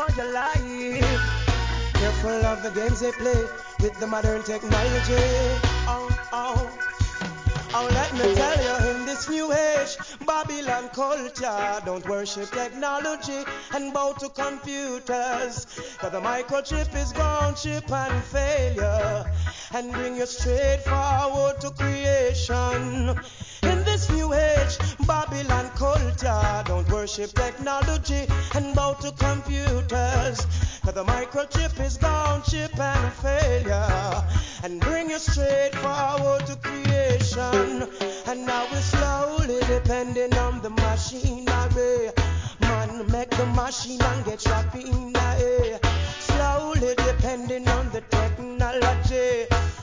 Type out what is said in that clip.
for your life. Careful of the games they play with the modern technology. Oh, oh. Oh, let me tell you, in this new age, Babylon culture, don't worship technology and bow to computers. Cause the microchip is gone, chip and failure, and bring you straight forward to creation. In this new age, Babylon culture, don't worship technology and bow to computers. Cause the microchip is gone, chip and failure, and bring you straight forward to creation. And now we're slowly depending on the machinery. Man, make the machine and get trapped in the air. Slowly depending on the technology.